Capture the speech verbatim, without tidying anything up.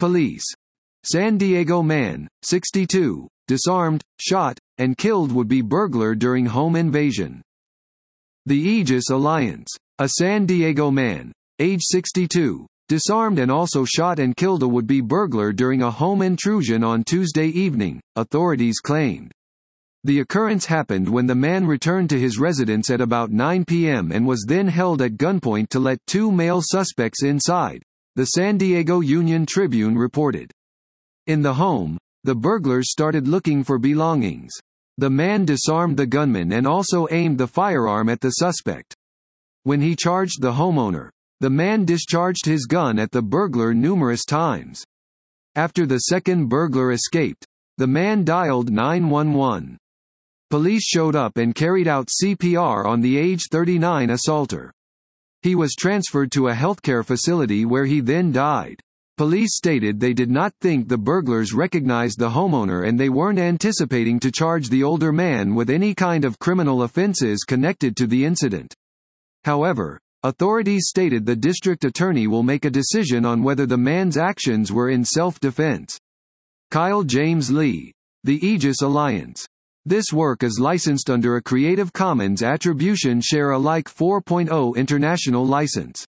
Police. San Diego man, sixty-two, disarmed, shot, and killed would-be burglar during home invasion. The Aegis Alliance. A San Diego man, age sixty-two, disarmed and also shot and killed a would-be burglar during a home intrusion on Tuesday evening, authorities claimed. The occurrence happened when the man returned to his residence at about nine p m and was then held at gunpoint to let two male suspects inside, the San Diego Union Tribune reported. In the home, the burglars started looking for belongings. The man disarmed the gunman and also aimed the firearm at the suspect. When he charged the homeowner, the man discharged his gun at the burglar numerous times. After the second burglar escaped, the man dialed nine one one. Police showed up and carried out C P R on the age thirty-nine assaulter. He was transferred to a healthcare facility where he then died. Police stated they did not think the burglars recognized the homeowner and they weren't anticipating to charge the older man with any kind of criminal offenses connected to the incident. However, authorities stated the district attorney will make a decision on whether the man's actions were in self-defense. Kyle James Lee. The Aegis Alliance. This work is licensed under a Creative Commons Attribution Share Alike four point oh international license.